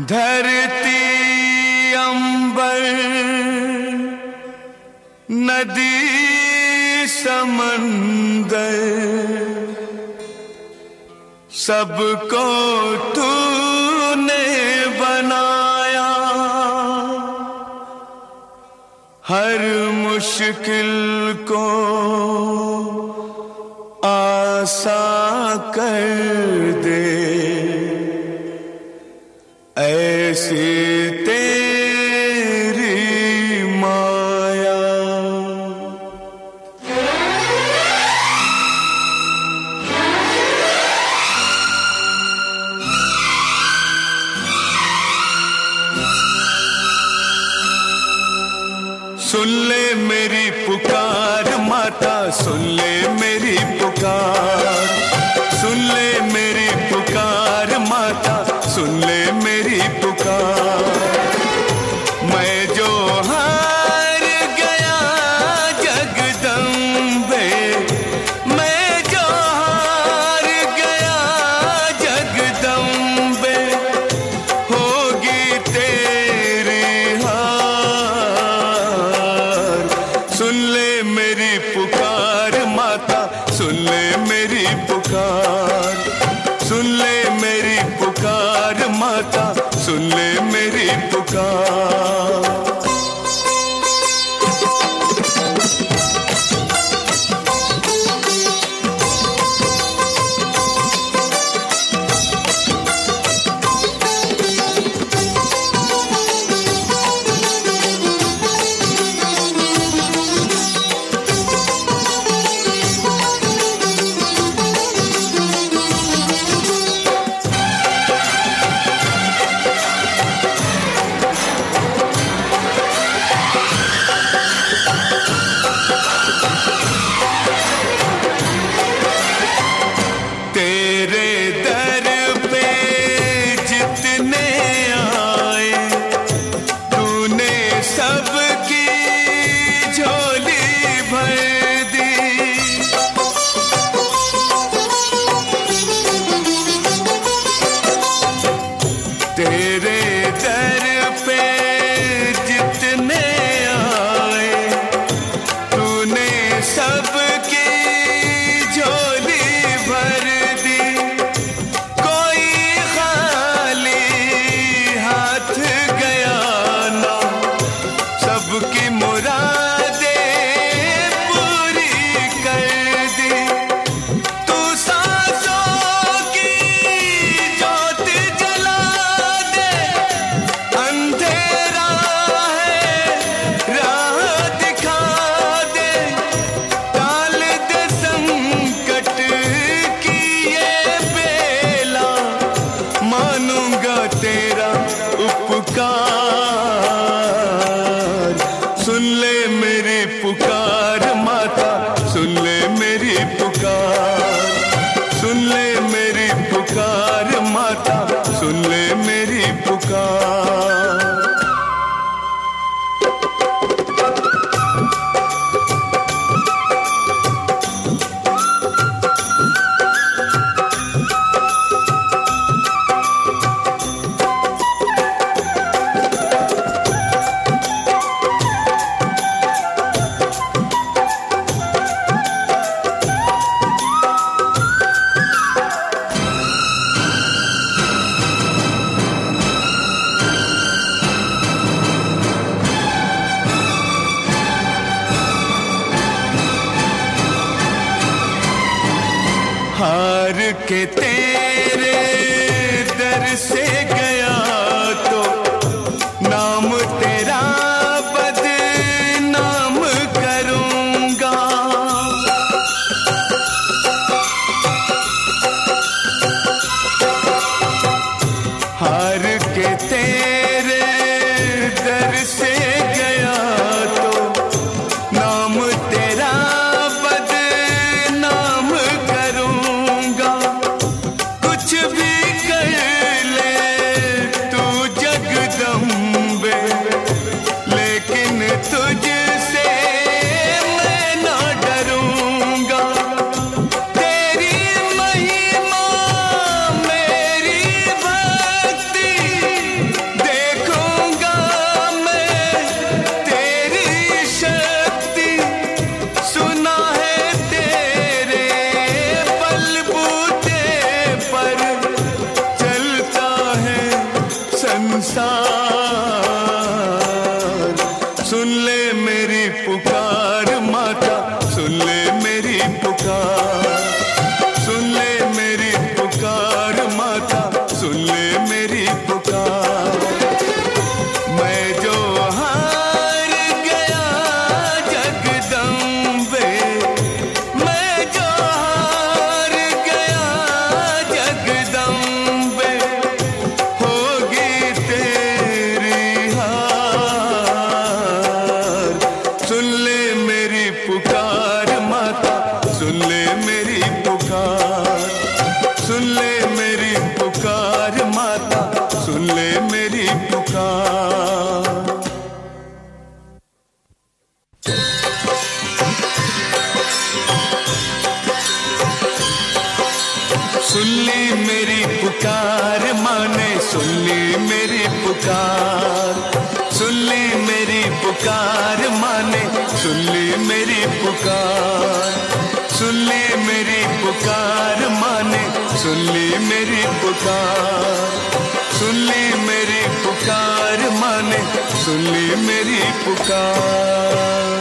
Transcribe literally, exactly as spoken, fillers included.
धरती अंबर नदी समंदर सबको तूने बनाया। हर मुश्किल को आसान कर दे, ऐसी तेरी माया। सुन ले मेरी पुकार माता, सुन ले मेरी पुकार, सुन ले मेरी पुकार माता, सुन ले मेरी पुकार। मैं जो हार गया जगदम्बे, मैं जो हार गया जगदम्बे, होगी तेरी हार। सुन ले मेरी पुकार माता, सुन ले मेरी पुकार, सुन ले मेरी पुकार माता, सुन ले मेरी पुकार। तेरे दर पे जितने आए, तूने सबकी झोली भर दी। कोई खाली हाथ गया ना, सबकी मुरादें पूरी कर दी। तू सांसों की ज्योत जला, अंधेरा है राह दिखा दे, टाल दे संकट की ये बेला, मानूंगा तेरा उपकार। सुन ले मेरी पुकार माता, सुन ले मेरी पुकार, सुन ले मेरी पुकार माता, सुन ले मेरी पुकार। हार के तेरे दर से गया तो नाम तेरा बदनाम करूंगा। हार के तेरे दर से गया तो नाम तेरा बदनाम करूंगा। कुछ भी कर ले तू जगदम्बे, लेकिन तुझसे मैं ना डरूंगा। तेरी महिमा मेरी भक्ति पुकार, सुन ले मेरी पुकार माता, सुन ले मेरी पुकार। मैं जो हार गया जगदम्बे, मैं जो हार गया जगदम्बे, होगी तेरी हार। सुन ले मेरी पुकार माता, सुन ले मेरी पुकार, सुन ले मेरी पुकार माता, सुन ले मेरी पुकार। सुन ली मेरी पुकार माँ ने, सुन ली मेरी पुकार, सुन ली मेरी पुकार माँ ने, सुन ली मेरी पुकार, सुन ली मेरी पुकार माँ ने, सुन ली मेरी पुकार, सुन ली मेरी पुकार माँ ने, सुन ली मेरी पुकार।